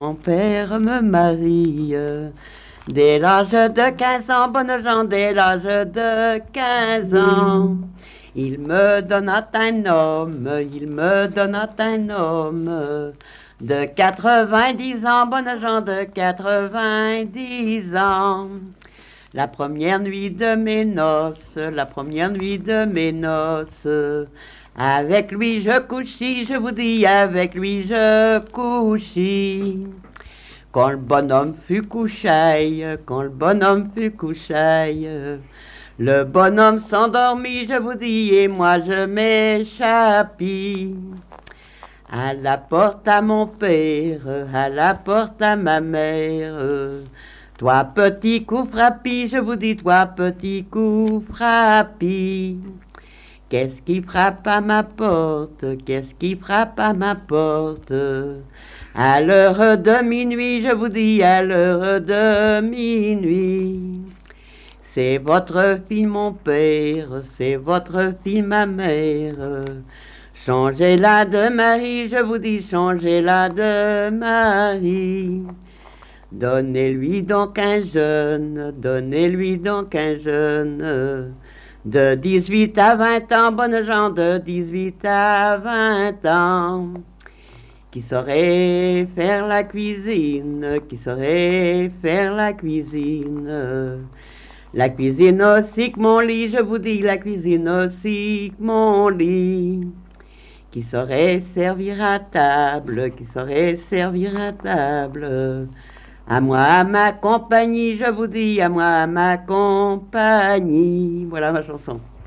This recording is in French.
mon père me marie. Dès l'âge de 15 ans, bonne gens, dès l'âge de 15 ans. Il me donna un homme, il me donna un homme de 90 ans, bonne gens, de 90 ans. La première nuit de mes noces, la première nuit de mes noces, avec lui je couchis, je vous dis, avec lui je couchis. Quand le bonhomme fut couché, quand le bonhomme fut couché, le bonhomme s'endormit, je vous dis, et moi je m'échappis. À la porte à mon père, à la porte à ma mère, toi petit coup frappi, je vous dis, toi petit coup frappi. Qu'est-ce qui frappe à ma porte? Qu'est-ce qui frappe à ma porte? À l'heure de minuit, je vous dis, à l'heure de minuit. C'est votre fille, mon père, c'est votre fille, ma mère. Changez-la de mari, je vous dis, changez-la de mari. Donnez-lui donc un jeune, donnez-lui donc un jeune, de 18 à 20 ans, bonnes gens, de 18 à 20 ans, qui saurait faire la cuisine, qui saurait faire la cuisine. La cuisine aussi que mon lit, je vous dis, la cuisine aussi que mon lit. Qui saurait servir à table, qui saurait servir à table. À moi, à ma compagnie, je vous dis, à moi, à ma compagnie. Voilà ma chanson.